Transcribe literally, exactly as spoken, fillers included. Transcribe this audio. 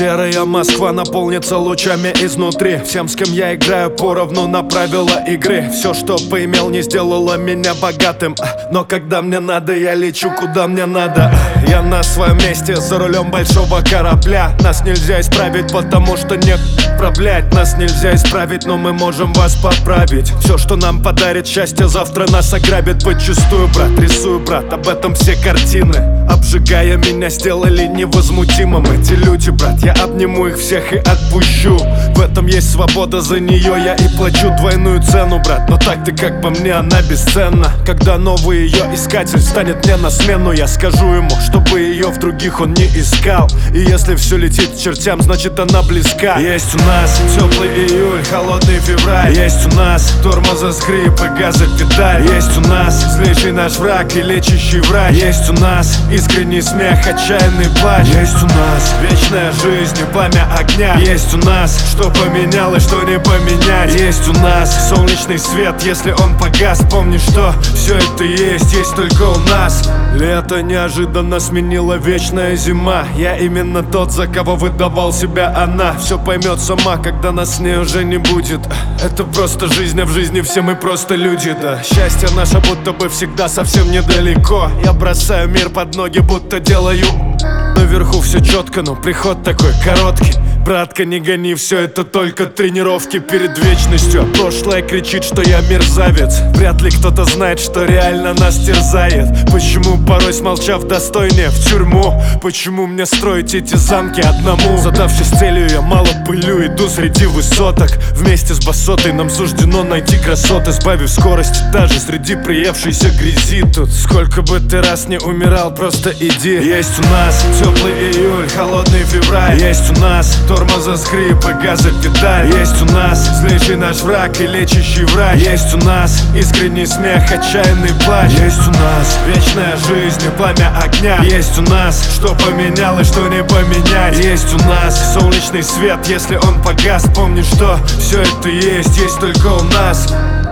Серая Москва наполнится лучами изнутри. Всем, с кем я играю, поровну на правила игры. Все, что поимел, не сделало меня богатым, но когда мне надо, я лечу куда мне надо. Я на своем месте, за рулем большого корабля. Нас нельзя исправить, потому что нет управлять. Нас нельзя исправить, но мы можем вас поправить. Все, что нам подарит счастье, завтра нас ограбит подчистую, брат. Рисую, брат, об этом все картины. Обжигая меня, сделали невозмутимым эти люди, брат. Я обниму их всех и отпущу. В этом есть свобода, за нее я и плачу двойную цену, брат. Но так ты, как по мне, она бесценна. Когда новый ее искатель станет мне на смену, я скажу ему, чтобы ее в других он не искал. И если все летит к чертям, значит она близка. Есть у нас теплый июль, холодный февраль. Есть у нас тормоза, скрип и газы, педаль. Есть у нас злейший наш враг и лечащий врач. Есть у нас искренний смех, отчаянный плач. Есть у нас вечная жизнь и пламя огня. Есть у нас что поменялось, что не поменять. Есть у нас солнечный свет, если он погас, помни, что все это есть, есть только у нас. Лето неожиданно сменила вечная зима. Я именно тот, за кого выдавал себя она. Все поймет сама, когда нас с ней уже не будет. Это просто жизнь, а в жизни все мы просто люди, да. Счастье наше будто бы всегда совсем недалеко. Я бросаю мир под ноги, будто делаю. Наверху все четко, но приход такой короткий. Братка, не гони, все это только тренировки перед вечностью. Прошлое кричит, что я мерзавец. Вряд ли кто-то знает, что реально нас терзает. Почему порой, смолчав, достойнее в тюрьму? Почему мне строить эти замки одному? Задавшись целью, я мало пылю, иду среди высоток. Вместе с басотой нам суждено найти красоты, сбавив скорость даже среди приевшейся грязи. Тут сколько бы ты раз не умирал, просто иди. Есть у нас теплый июль, холодный февраль. Есть у нас тормоза, скрип и газы, педаль. Есть у нас злейший наш враг и лечащий врач. Есть у нас искренний смех, отчаянный плач. Есть у нас вечная жизнь и пламя огня. Есть у нас что поменялось, что не поменять. Есть у нас солнечный свет, если он погас, помни, что все это есть, есть только у нас.